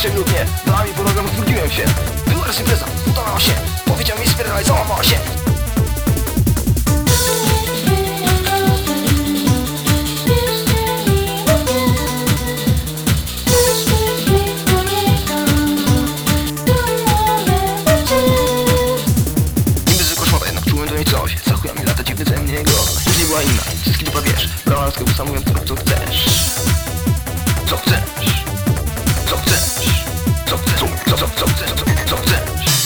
Jeszcze lub nie, dała mi program, zwróciłem się. Była raz impreza, udawała się. Powiedział mi spierdalaj, załamała się. Coś, za chuja mi lata dziwny ze mnie go. Jeśli była inna, wszystkie dupa wiesz. Brała na sklepy, sam mówiąc co chcesz. Co chcesz? Co chcesz? Co chcesz? Co chcesz? Co chcesz?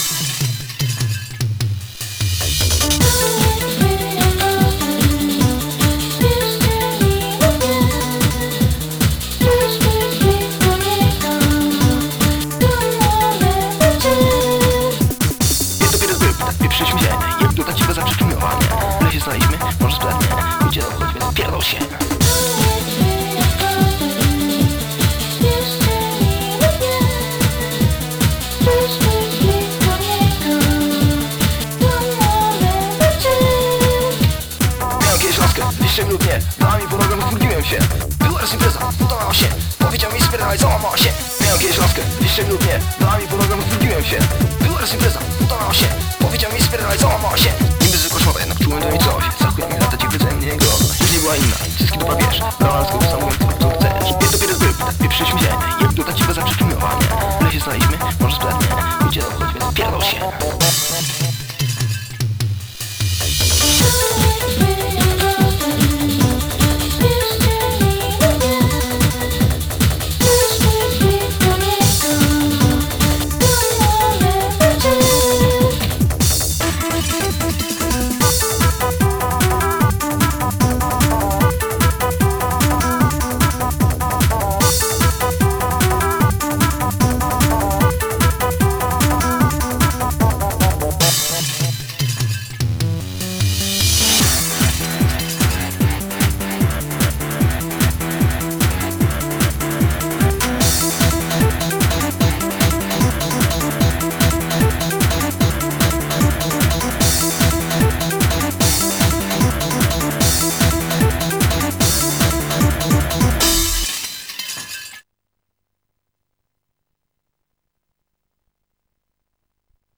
Jest dopiero zbyt, tak pieprzyliśmy się. Jak do ciebie zaprzyczynowanie. W lesie znaliśmy, może sprawnie. Ludzie chodźmy, zapierdol się. Miałem kiedyś laskę, jeszcze lub nie. Dała mi program, zwróciłem się. Była raz impreza, udawała się. Powiedział mi spierdalaj, załamała się. Miałem kiedyś laskę, jeszcze lub nie. Dała mi program, zwróciłem się. Była raz impreza, udawała się. Powiedział mi spierdalaj, załamała się. Imprezy koszmarne, jednak czułem do niej coś. Za chuja mi lata dziwny ze mnie go. Jeśli była inna, wszystkie dupa wiesz. Brała na sklepy,